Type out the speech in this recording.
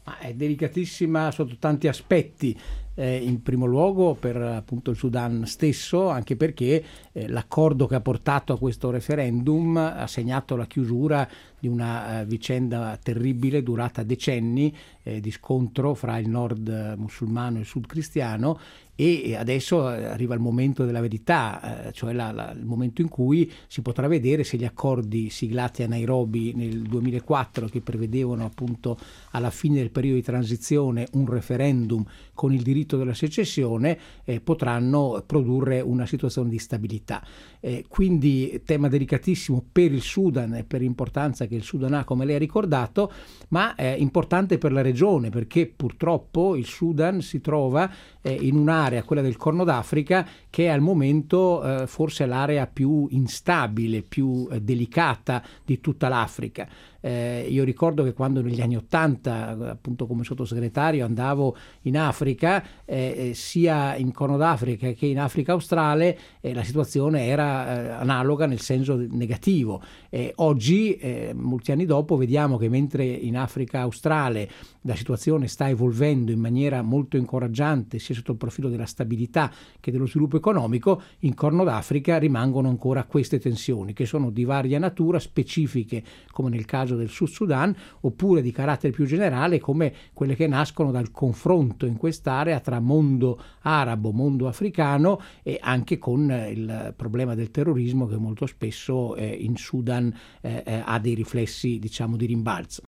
Ma è delicatissima sotto tanti aspetti. In primo luogo per appunto il Sudan stesso, anche perché l'accordo che ha portato a questo referendum ha segnato la chiusura di una vicenda terribile durata decenni di scontro fra il nord musulmano e il sud cristiano, e adesso arriva il momento della verità, cioè il momento in cui si potrà vedere se gli accordi siglati a Nairobi nel 2004, che prevedevano appunto alla fine del periodo di transizione un referendum con il diritto della secessione, potranno produrre una situazione di stabilità. Quindi tema delicatissimo per il Sudan e per l'importanza che il Sudan ha, come lei ha ricordato, ma importante per la regione, perché purtroppo il Sudan si trova in un'area, quella del Corno d'Africa, che è al momento forse l'area più instabile, più delicata di tutta l'Africa. Io ricordo che quando negli anni '80, appunto come sottosegretario, andavo in Africa, sia in Corno d'Africa che in Africa australe, la situazione era analoga nel senso negativo. Oggi, molti anni dopo, vediamo che mentre in Africa australe la situazione sta evolvendo in maniera molto incoraggiante, sia sotto il profilo della stabilità che dello sviluppo economico, in Corno d'Africa rimangono ancora queste tensioni, che sono di varia natura, specifiche come nel caso del Sud Sudan, oppure di carattere più generale come quelle che nascono dal confronto in quest'area tra mondo arabo, mondo africano, e anche con il problema del terrorismo che molto spesso in Sudan ha dei riflessi, diciamo, di rimbalzo.